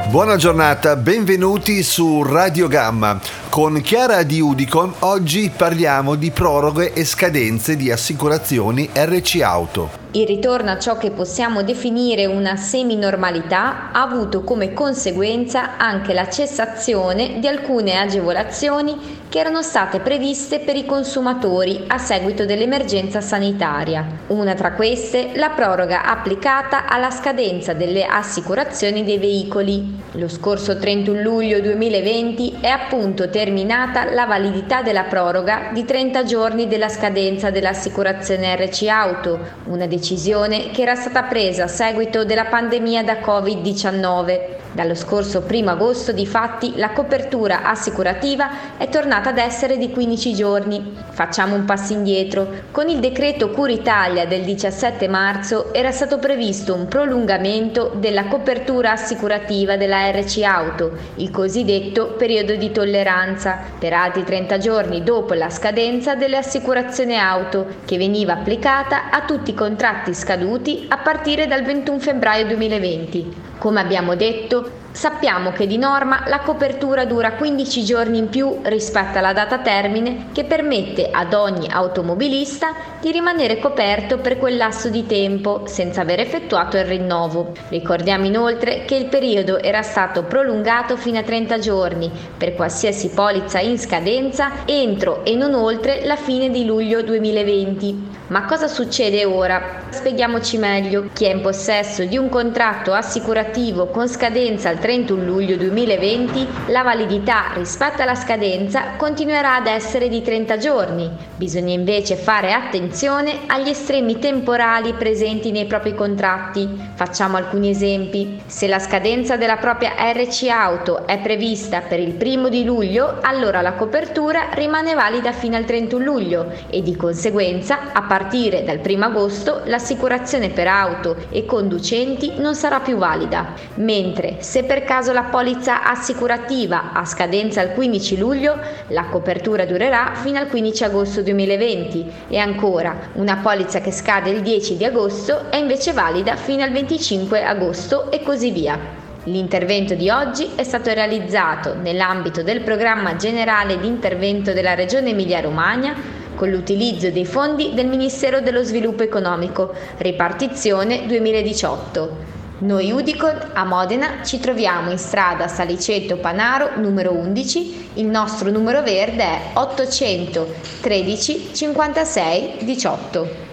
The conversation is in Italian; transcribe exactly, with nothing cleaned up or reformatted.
Buona giornata, benvenuti su Radio Gamma. Con Chiara di Udicon oggi parliamo di proroghe e scadenze di assicurazioni R C Auto. Il ritorno a ciò che possiamo definire una semi-normalità ha avuto come conseguenza anche la cessazione di alcune agevolazioni che erano state previste per i consumatori a seguito dell'emergenza sanitaria. Una tra queste, la proroga applicata alla scadenza delle assicurazioni dei veicoli. Lo scorso trentuno luglio duemilaventi è appunto terminata la validità della proroga di trenta giorni della scadenza dell'assicurazione R C Auto, una decisione che era stata presa a seguito della pandemia da covid diciannove. Dallo scorso primo agosto, difatti, la copertura assicurativa è tornata ad essere di quindici giorni. Facciamo un passo indietro. Con il decreto Cura Italia del diciassette marzo era stato previsto un prolungamento della copertura assicurativa della R C Auto, il cosiddetto periodo di tolleranza, per altri trenta giorni dopo la scadenza delle assicurazioni auto, che veniva applicata a tutti i contratti scaduti a partire dal ventuno febbraio duemilaventi. Come abbiamo detto, sappiamo che di norma la copertura dura quindici giorni in più rispetto alla data termine, che permette ad ogni automobilista di rimanere coperto per quel lasso di tempo senza aver effettuato il rinnovo. Ricordiamo inoltre che il periodo era stato prolungato fino a trenta giorni per qualsiasi polizza in scadenza entro e non oltre la fine di luglio duemilaventi. Ma cosa succede ora? Spieghiamoci meglio. Chi è in possesso di un contratto assicurativo con scadenza al trentuno luglio duemilaventi, la validità rispetto alla scadenza continuerà ad essere di trenta giorni. Bisogna invece fare attenzione agli estremi temporali presenti nei propri contratti. Facciamo alcuni esempi. Se la scadenza della propria R C Auto è prevista per il primo di luglio, allora la copertura rimane valida fino al trentuno luglio e di conseguenza a partire dal primo agosto l'assicurazione per auto e conducenti non sarà più valida. Mentre se per caso la polizza assicurativa ha scadenza il quindici luglio, la copertura durerà fino al quindici agosto duemilaventi e ancora una polizza che scade il dieci di agosto è invece valida fino al venticinque agosto e così via. L'intervento di oggi è stato realizzato nell'ambito del programma generale di intervento della Regione Emilia-Romagna con l'utilizzo dei fondi del Ministero dello Sviluppo Economico, ripartizione duemiladiciotto. Noi Udicon a Modena ci troviamo in strada Saliceto Panaro numero undici, il nostro numero verde è ottocentotredici cinquantasei diciotto.